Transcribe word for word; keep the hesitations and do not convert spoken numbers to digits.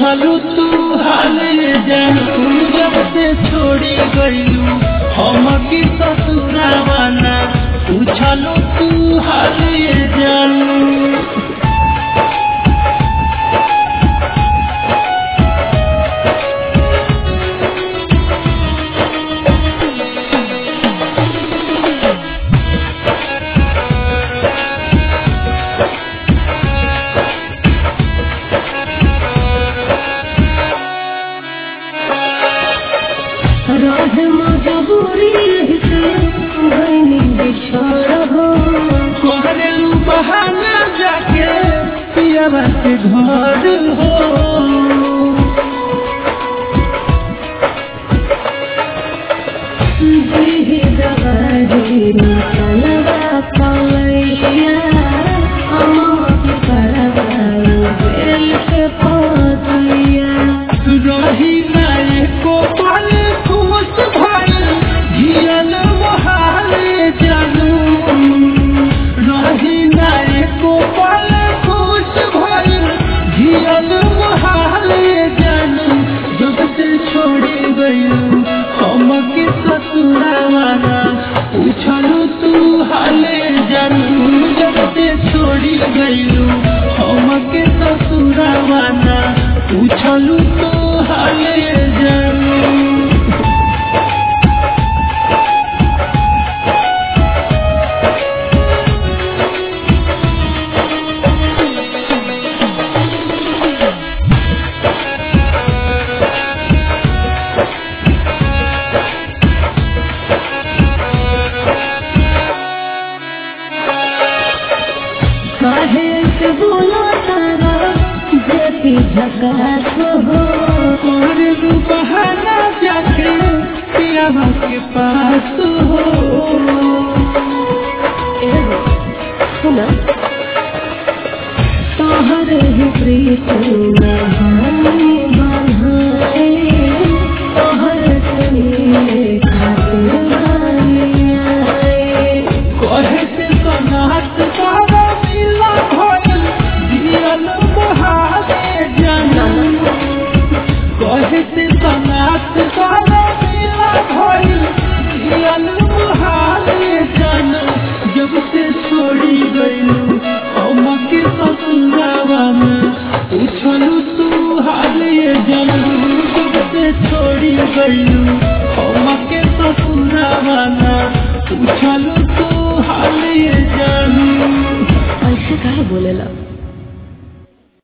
पूछलू तू हाले जानू जब से छोड़ी गईलू हम की ससुरावाना पूछलू तू हाले जानू कोहरेलू बहाना जाके पियावा के घर हो रही नाये को पल खुश भइल जियल मोहाले जानू रही नाये को पल खुश भइल जियल मोहाले जानू जब से छोड़ी गईलू हम के ससुरावाना पूछलू तू हाले जानू जब से छोड़ी गईलू हम के ससुरावाना पूछलू तू हाले जानू झकास हो कोहरेलू बहाना जाके पियावा के पास हो सुना तोहर ही प्रीत में